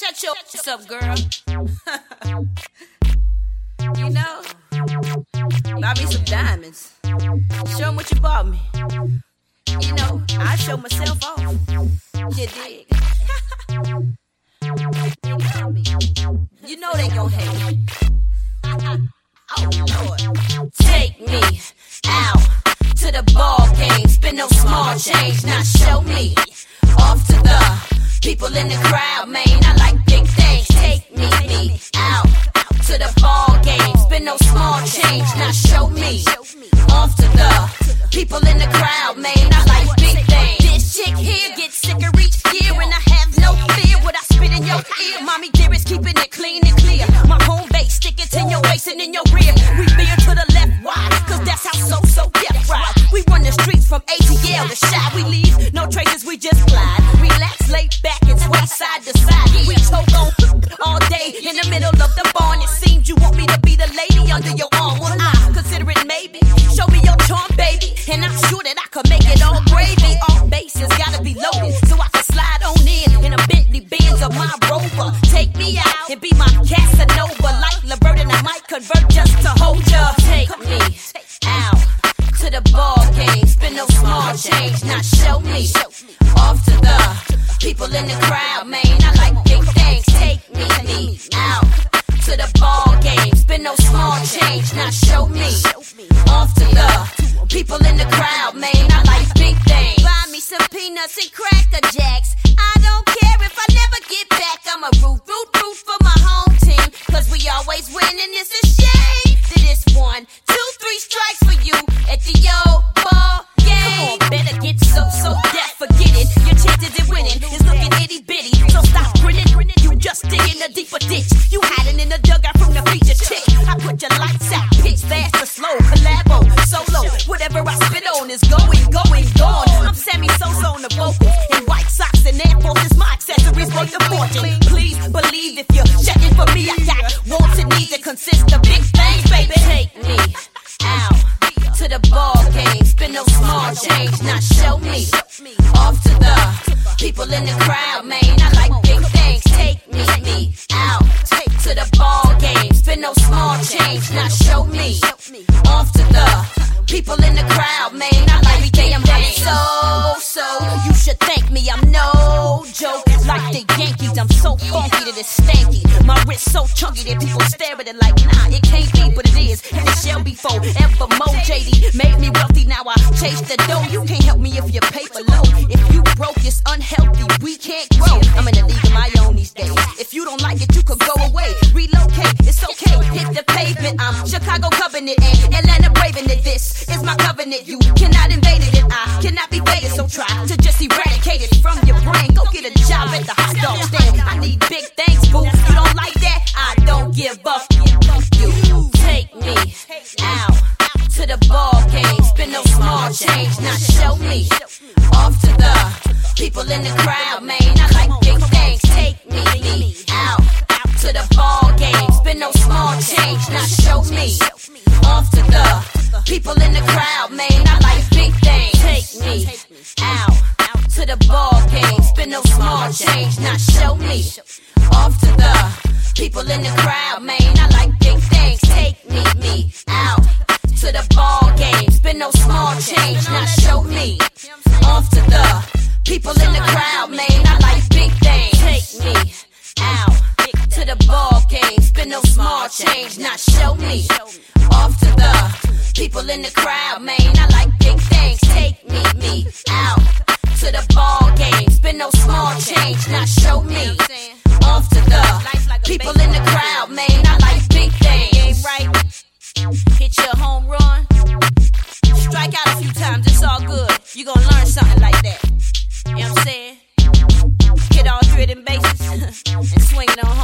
Shut your ass up, girl. You know, buy me some diamonds. Show them what you bought me. You know, I show myself off. You dig? They love me. You know they gon' hate. Oh Lord. Take me out to the ball game. Spend no small change. Now show me off to the people in the crowd, man. I like big things. Take me out to the ball game. Spend no small change. Now show me off to the people in the crowd, man. I like big things. This chick here gets sick of each year, and I have no fear what I spit in your ear. Mommy dearest, keeping it clean and clear. My home base, stick it in your waist and in your rear. We veer to the left, why? Cause that's how so death ride. We run the streets from ATL to Shy. We leave no traces, we just glide. Relax, lay back and sway side to side. We choke on all day in the middle of the barn. It seems you want me to be the lady under your arm. Well, I consider it maybe. Show me your charm, baby, and I'm sure that I could make it all gravy. All bases gotta be loaded, so I can slide on in a Bentley Benz or my Rover. Take me out and be my Casanova. Like LeBert, and I might convert just to hold ya. Take me out to the ball game. Spend no small change. Now show me off to the people in the crowd, man. I like big things. Take me out to the ball game. Spend no small change. Now show me off to the people in the crowd, man. I like big things. Buy me some peanuts and Cracker Jacks. I don't care if I never get back. I'm a root for my home team, cause we always win, and it's a shame that it's 1, 2, 3 strikes for you at the old ball game. Come on, better get so deaf, forget it. Your chances at winning is looking itty bitty, so stop grinning. You just digging a deeper ditch. You hiding in the dugout from the feature chick. I put your lights out, pitch fast or slow, collabo, solo. Whatever I spit on is going, gone. I'm Sammy Sosa on the vocals, and white socks and Air Forces, my accessories worth a fortune. Please believe if you're checking for me, I got wants and needs that consist of big things, baby. Take me out to the ball game. Spend no small change. Now show me off to the people in the crowd, man. I like big things. Take me out to the ball game. Spend no small change. Now show me off to the people in the crowd, man. I like damn things. So you should thank me. I'm no joke. Like the Yankees, I'm so funky that it's stanky. My wrist so chunky that people stare at it like, nah, it can't be, but it is. And it shall be forevermore. JD made me wealthy, now I chase the dough. You can't help me if your paper low. If you broke, it's unhealthy, we can't grow. I'm in the league of my own these days. If you don't like it, you could go away. Relocate, it's okay, hit the pavement. I'm Chicago covenant and Atlanta braving it. This is my covenant. You cannot invade it, and I cannot be baited. So try to just eradicate it from your brain. Go get a job at the hot dog stand. I need big things, boo. You don't like that? I don't give up. You take me out to the ball game. Spend no small change. Now show me off to the people in the crowd, man. I like big things. Take me out to the ball game. Spend no small change. Now show me off to the people in the crowd, man. I like big things. Take me out to the ball game. Spend no small change. Now show me off to the people in the crowd, man. I like big things. Take me out to the ball game. Spend no small change. Now show me off to the people in the crowd, man. I like big things. Take me out to the ball game. Spend no small change. Now show me off to the people in the crowd, man. I like big things. Take me out to the ball game. Spend no small change. Now show me off to the people in the crowd, man. I like big things. Right? Hit your home run. Strike out a few times, it's all good. You gonna learn something like that. You know what I'm saying? Hit all 3 of them bases and swing it on home.